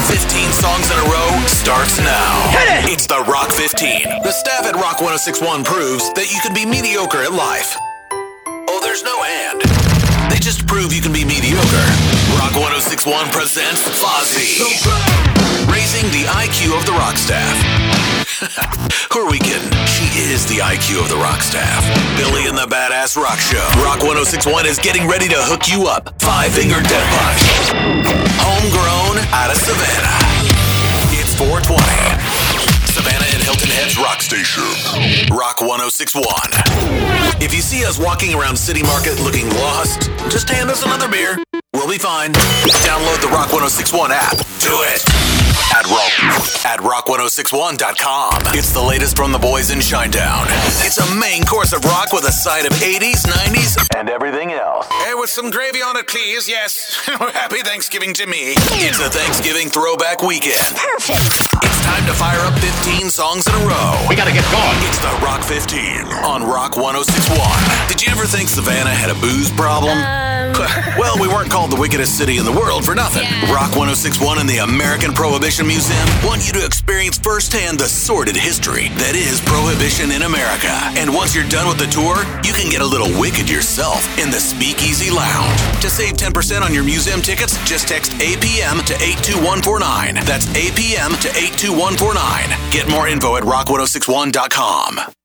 15 songs in a row starts now. Hit it! It's the Rock 15. The staff at Rock 106.1 proves that you can be mediocre at life. Oh, there's no and. They just prove you can be mediocre. Rock 106.1 presents Fozzy. Raising the IQ of the Rock staff. Who are we kidding? She is the IQ of the Rock staff. Billy and the Badass Rock Show. Rock 106.1 is getting ready to hook you up. 5-finger death punch. Homegrown out of Savannah. It's 420. Savannah and Hilton Head's Rock Station. Rock 106.1. If you see us walking around City Market looking lost, just hand us another beer. We'll be fine. Download the Rock 106.1 app. Do it. At rock1061.com. It's the latest from the boys in Shinedown. It's a main course of rock with a side of 80s, 90s, and everything else. Hey, with some gravy on it, please. Yes. Happy Thanksgiving to me. It's a Thanksgiving throwback weekend. Perfect. It's time to fire up 15 songs in a row. We gotta get going. It's the Rock 15 on Rock 106.1. Did you ever think Savannah had a booze problem? Well, we weren't called the wickedest city in the world for nothing. Yeah. Rock 106.1 and the American Prohibition Museum want you to experience firsthand the sordid history that is Prohibition in America. And once you're done with the tour, you can get a little wicked yourself in the Speakeasy Lounge. To save 10% on your museum tickets, just text APM to 82149. That's APM to 82149. Get more info at rock1061.com.